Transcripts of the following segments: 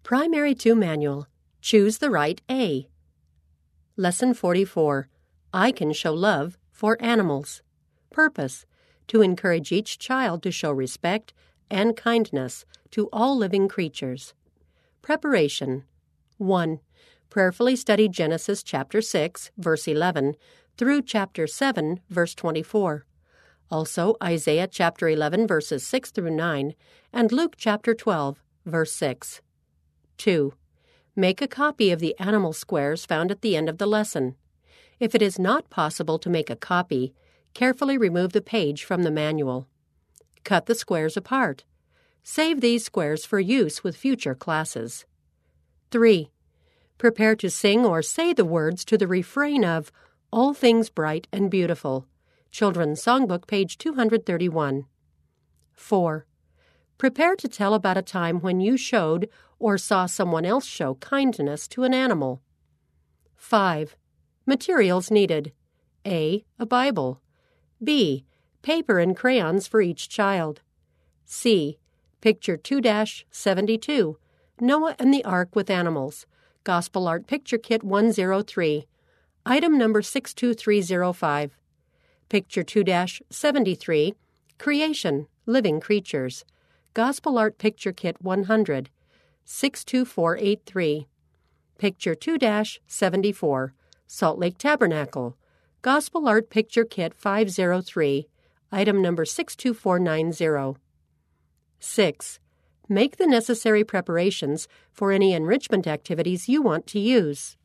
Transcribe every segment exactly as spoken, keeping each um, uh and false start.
Primary two Manual. Choose the right A. Lesson forty-four. I Can Show Love for Animals. Purpose: to encourage each child to show respect and kindness to all living creatures. Preparation. one. Prayerfully study Genesis chapter six, verse eleven, through chapter seven, verse twenty-four. Also Isaiah chapter eleven, verses six through nine, and Luke chapter twelve, verse six. two. Make a copy of the animal squares found at the end of the lesson. If it is not possible to make a copy, carefully remove the page from the manual. Cut the squares apart. Save these squares for use with future classes. three. Prepare to sing or say the words to the refrain of All Things Bright and Beautiful, Children's Songbook, page two hundred thirty-one. four. Prepare to tell about a time when you showed or saw someone else show kindness to an animal. five. Materials needed. A. A Bible. B. Paper and crayons for each child. C. Picture two seventy-two, Noah and the Ark with Animals, Gospel Art Picture Kit one oh three, item number six two three oh five. Picture two seventy-three, Creation, Living Creatures, Gospel Art Picture Kit one hundred, six two four eight three. Picture two seventy-four, Salt Lake Tabernacle, Gospel Art Picture Kit five oh three, item number six two four nine zero. six. Make the necessary preparations for any enrichment activities you want to use.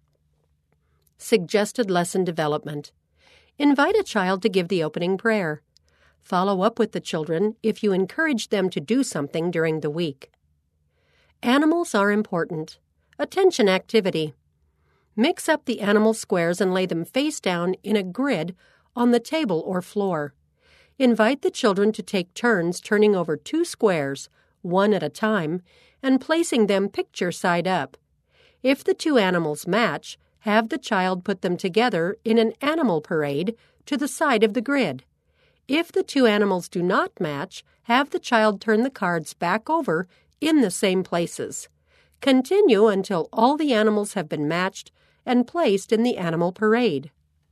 Suggested lesson development. Invite a child to give the opening prayer. Follow up with the children if you encourage them to do something during the week. Animals are important. Attention activity. Mix up the animal squares and lay them face down in a grid on the table or floor. Invite the children to take turns turning over two squares, one at a time, and placing them picture side up. If the two animals match, have the child put them together in an animal parade to the side of the grid. If the two animals do not match, have the child turn the cards back over in the same places. Continue until all the animals have been matched and placed in the animal parade.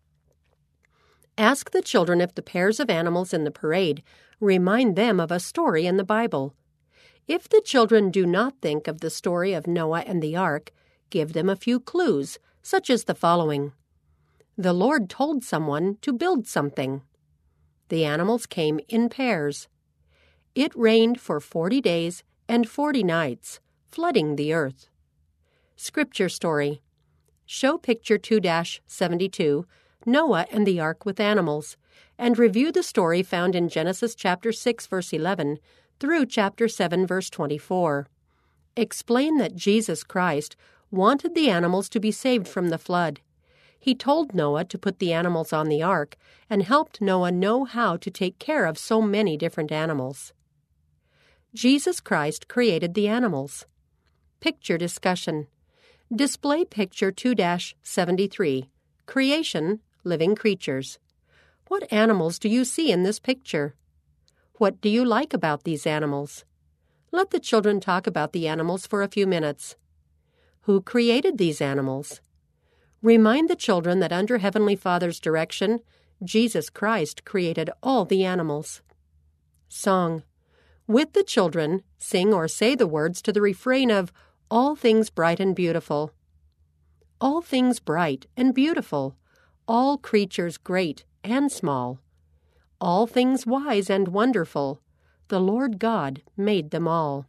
Ask the children if the pairs of animals in the parade remind them of a story in the Bible. If the children do not think of the story of Noah and the Ark, give them a few clues, such as the following. The Lord told someone to build something. The animals came in pairs. It rained for forty days and forty nights, flooding the earth. Scripture story. Show picture two seventy-two, Noah and the Ark with Animals, and review the story found in Genesis chapter six, verse eleven, through chapter seven, verse twenty-four. Explain that Jesus Christ wanted the animals to be saved from the flood. He told Noah to put the animals on the ark and helped Noah know how to take care of so many different animals. Jesus Christ created the animals. Picture discussion. Display picture two seventy-three, Creation, Living Creatures. What animals do you see in this picture? What do you like about these animals? Let the children talk about the animals for a few minutes. Who created these animals? Remind the children that under Heavenly Father's direction, Jesus Christ created all the animals. Song. With the children, sing or say the words to the refrain of All Things Bright and Beautiful. All things bright and beautiful, all creatures great and small, all things wise and wonderful, the Lord God made them all.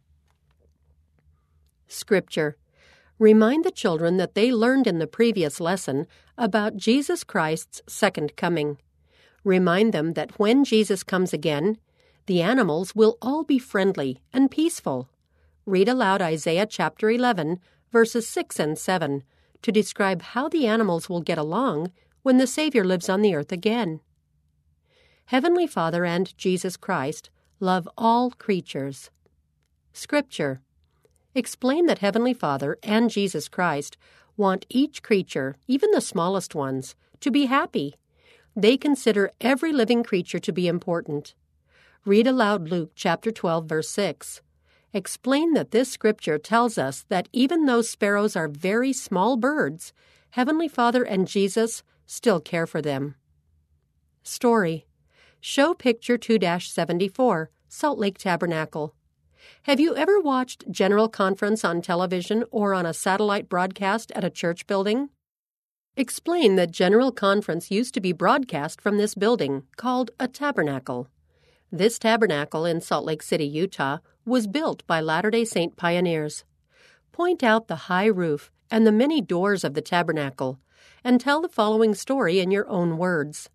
Scripture. Remind the children that they learned in the previous lesson about Jesus Christ's second coming. Remind them that when Jesus comes again, the animals will all be friendly and peaceful. Read aloud Isaiah chapter eleven, verses six and seven, to describe how the animals will get along when the Savior lives on the earth again. Heavenly Father and Jesus Christ love all creatures. Scripture. Explain that Heavenly Father and Jesus Christ want each creature, even the smallest ones, to be happy. They consider every living creature to be important. Read aloud Luke chapter twelve, verse six. Explain that this scripture tells us that even though sparrows are very small birds, Heavenly Father and Jesus still care for them. Story. Show picture two dash seventy-four, Salt Lake Tabernacle. Have you ever watched General Conference on television or on a satellite broadcast at a church building? Explain that General Conference used to be broadcast from this building, called a tabernacle. This tabernacle in Salt Lake City, Utah, was built by Latter-day Saint pioneers. Point out the high roof and the many doors of the tabernacle, and tell the following story in your own words.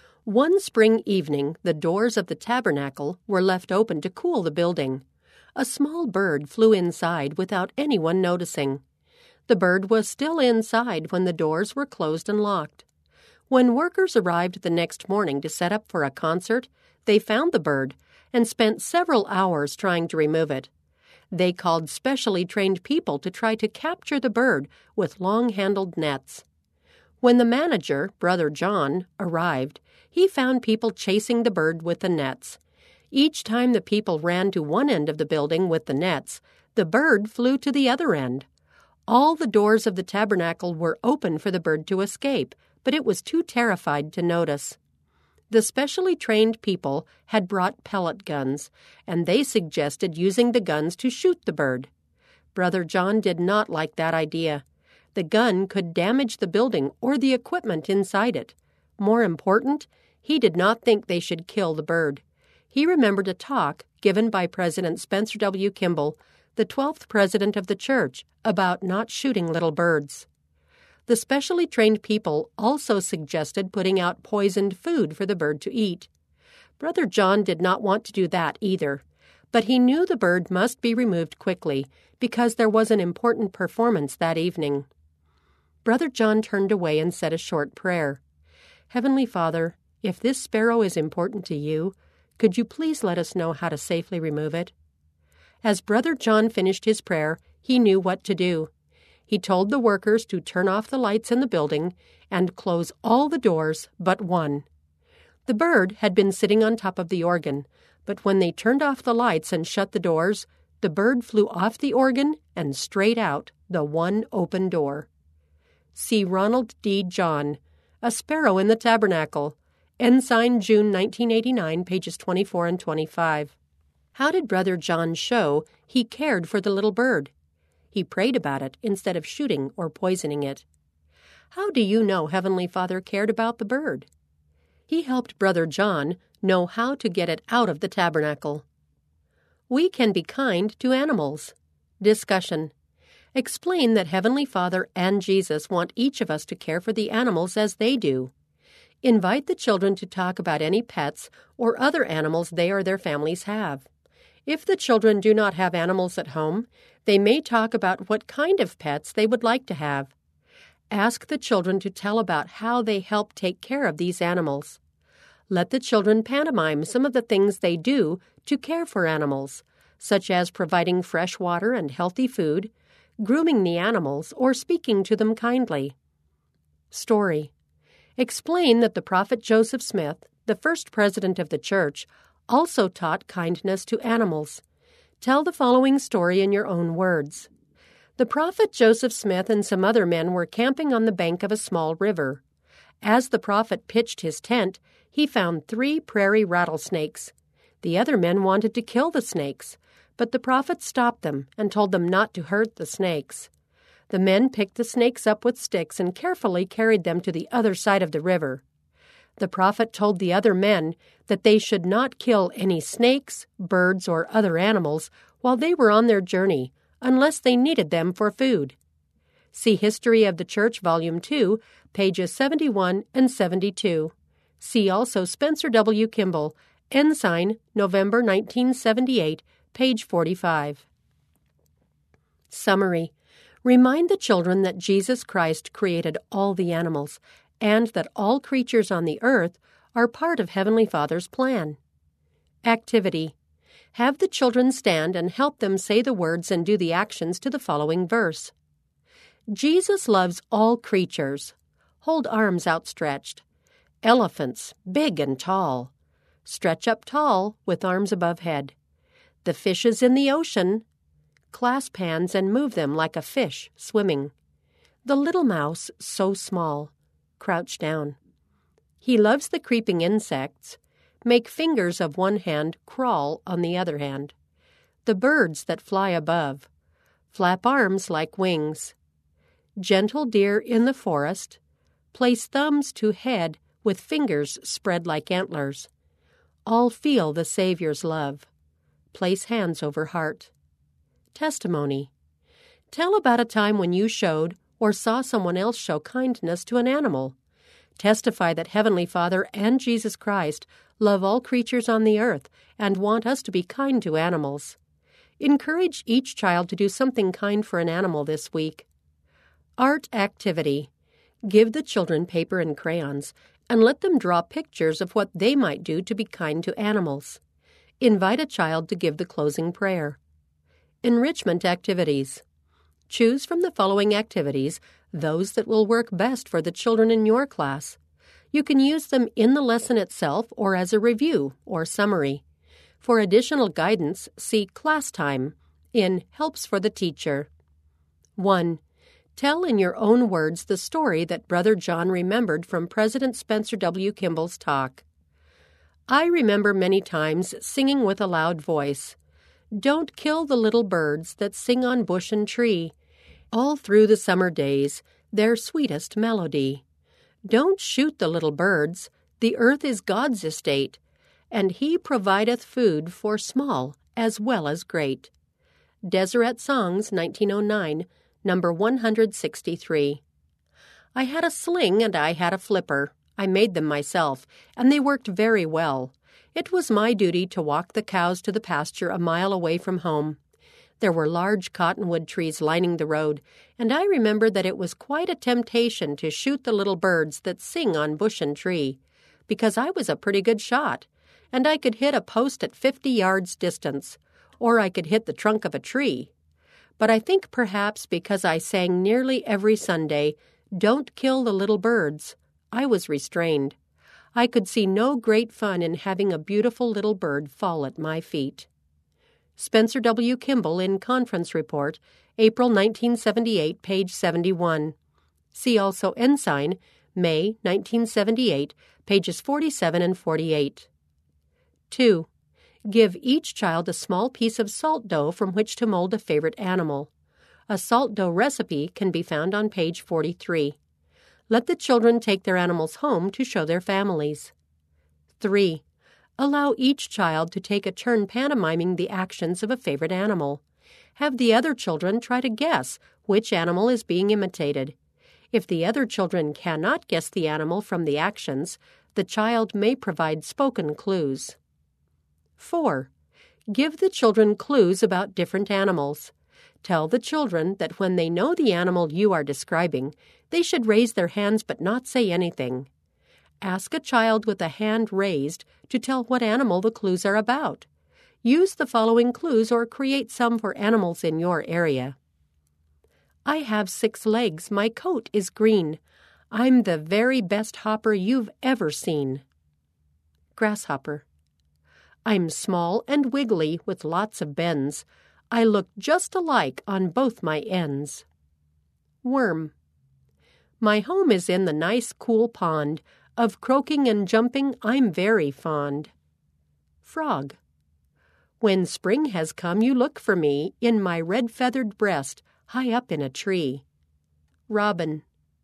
One spring evening, the doors of the tabernacle were left open to cool the building. A small bird flew inside without anyone noticing. The bird was still inside when the doors were closed and locked. When workers arrived the next morning to set up for a concert, they found the bird and spent several hours trying to remove it. They called specially trained people to try to capture the bird with long-handled nets. When the manager, Brother John, arrived, he found people chasing the bird with the nets. Each time the people ran to one end of the building with the nets, the bird flew to the other end. All the doors of the tabernacle were open for the bird to escape, but it was too terrified to notice. The specially trained people had brought pellet guns, and they suggested using the guns to shoot the bird. Brother John did not like that idea. The gun could damage the building or the equipment inside it. More important, he did not think they should kill the bird. He remembered a talk given by President Spencer W. Kimball, the twelfth president of the church, about not shooting little birds. The specially trained people also suggested putting out poisoned food for the bird to eat. Brother John did not want to do that either, but he knew the bird must be removed quickly because there was an important performance that evening. Brother John turned away and said a short prayer. Heavenly Father, if this sparrow is important to you, could you please let us know how to safely remove it? As Brother John finished his prayer, he knew what to do. He told the workers to turn off the lights in the building and close all the doors but one. The bird had been sitting on top of the organ, but when they turned off the lights and shut the doors, the bird flew off the organ and straight out the one open door. See Ronald D. John, A Sparrow in the Tabernacle, Ensign, June nineteen eighty-nine, pages twenty-four and twenty-five. How did Brother John show he cared for the little bird? He prayed about it instead of shooting or poisoning it. How do you know Heavenly Father cared about the bird? He helped Brother John know how to get it out of the tabernacle. We can be kind to animals. Discussion. Explain that Heavenly Father and Jesus want each of us to care for the animals as they do. Invite the children to talk about any pets or other animals they or their families have. If the children do not have animals at home, they may talk about what kind of pets they would like to have. Ask the children to tell about how they help take care of these animals. Let the children pantomime some of the things they do to care for animals, such as providing fresh water and healthy food, grooming the animals, or speaking to them kindly. Story. Explain that the prophet Joseph Smith, the first president of the church, also taught kindness to animals. Tell the following story in your own words. The prophet Joseph Smith and some other men were camping on the bank of a small river. As the prophet pitched his tent, he found three prairie rattlesnakes. The other men wanted to kill the snakes, but the prophet stopped them and told them not to hurt the snakes. The men picked the snakes up with sticks and carefully carried them to the other side of the river. The prophet told the other men that they should not kill any snakes, birds, or other animals while they were on their journey, unless they needed them for food. See History of the Church, Volume two, pages seventy-one and seventy-two. See also Spencer W. Kimball, Ensign, November nineteen seventy-eight, page forty-five. Summary. Remind the children that Jesus Christ created all the animals, and that all creatures on the earth are part of Heavenly Father's plan. Activity. Have the children stand and help them say the words and do the actions to the following verse. Jesus loves all creatures. Hold arms outstretched. Elephants, big and tall. Stretch up tall with arms above head. The fishes in the ocean, clasp hands and move them like a fish swimming. The little mouse, so small, crouch down. He loves the creeping insects. Make fingers of one hand crawl on the other hand. The birds that fly above. Flap arms like wings. Gentle deer in the forest. Place thumbs to head with fingers spread like antlers. All feel the Savior's love. Place hands over heart. Testimony. Tell about a time when you showed or saw someone else show kindness to an animal. Testify that Heavenly Father and Jesus Christ love all creatures on the earth and want us to be kind to animals. Encourage each child to do something kind for an animal this week. Art activity. Give the children paper and crayons and let them draw pictures of what they might do to be kind to animals. Invite a child to give the closing prayer. Enrichment activities. Choose from the following activities those that will work best for the children in your class. You can use them in the lesson itself or as a review or summary. For additional guidance, see Class Time in Helps for the Teacher. one. Tell in your own words the story that Brother John remembered from President Spencer W. Kimball's talk. I remember many times singing with a loud voice, "Don't kill the little birds that sing on bush and tree, all through the summer days, their sweetest melody. Don't shoot the little birds, the earth is God's estate, and He provideth food for small as well as great." Deseret Songs, nineteen oh nine, number one hundred sixty-three. I had a sling and I had a flipper. I made them myself, and they worked very well. It was my duty to walk the cows to the pasture a mile away from home. There were large cottonwood trees lining the road, and I remember that it was quite a temptation to shoot the little birds that sing on bush and tree, because I was a pretty good shot, and I could hit a post at fifty yards distance, or I could hit the trunk of a tree. But I think perhaps because I sang nearly every Sunday, "Don't kill the little birds," I was restrained. I could see no great fun in having a beautiful little bird fall at my feet. Spencer W. Kimball in Conference Report, April nineteen seventy-eight, page seventy-one. See also Ensign, May nineteen seventy-eight, pages forty-seven and forty-eight. two. Give each child a small piece of salt dough from which to mold a favorite animal. A salt dough recipe can be found on page forty-three. Let the children take their animals home to show their families. three. Allow each child to take a turn pantomiming the actions of a favorite animal. Have the other children try to guess which animal is being imitated. If the other children cannot guess the animal from the actions, the child may provide spoken clues. four. Give the children clues about different animals. Tell the children that when they know the animal you are describing, they should raise their hands but not say anything. Ask a child with a hand raised to tell what animal the clues are about. Use the following clues or create some for animals in your area. I have six legs, my coat is green. I'm the very best hopper you've ever seen. Grasshopper. I'm small and wiggly with lots of bends. I look just alike on both my ends. Worm. My home is in the nice cool pond. Of croaking and jumping I'm very fond. Frog. When spring has come you look for me in my red-feathered breast high up in a tree. Robin.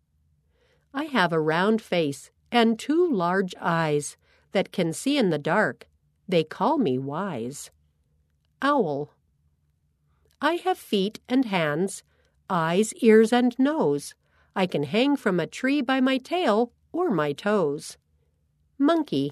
I have a round face and two large eyes that can see in the dark. They call me wise. Owl. I have feet and hands, eyes, ears, and nose. I can hang from a tree by my tail or my toes. Monkey.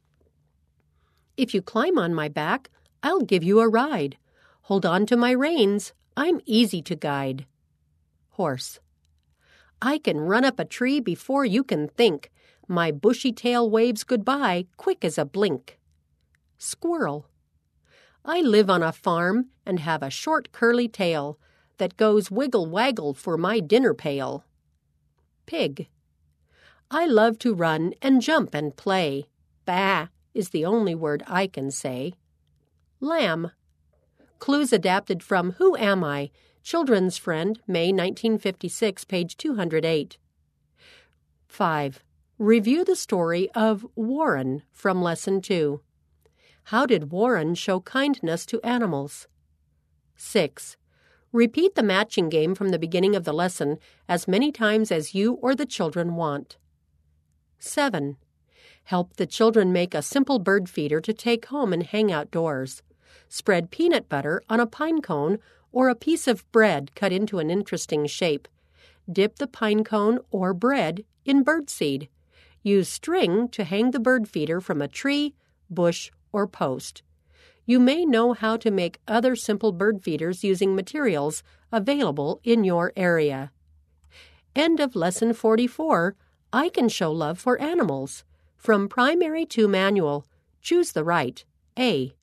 If you climb on my back, I'll give you a ride. Hold on to my reins, I'm easy to guide. Horse. I can run up a tree before you can think. My bushy tail waves goodbye, quick as a blink. Squirrel. I live on a farm and have a short curly tail that goes wiggle-waggle for my dinner pail. Pig. I love to run and jump and play. Bah is the only word I can say. Lamb. Clues adapted from Who Am I? Children's Friend, May nineteen fifty-six, page two hundred eight. five. Review the story of Warren from Lesson two. How did Warren show kindness to animals? six. Repeat the matching game from the beginning of the lesson as many times as you or the children want. seven. Help the children make a simple bird feeder to take home and hang outdoors. Spread peanut butter on a pine cone or a piece of bread cut into an interesting shape. Dip the pine cone or bread in birdseed. Use string to hang the bird feeder from a tree, bush, or post. You may know how to make other simple bird feeders using materials available in your area. End of Lesson forty-four, I Can Show Love for Animals. From Primary two Manual. Choose the right. A.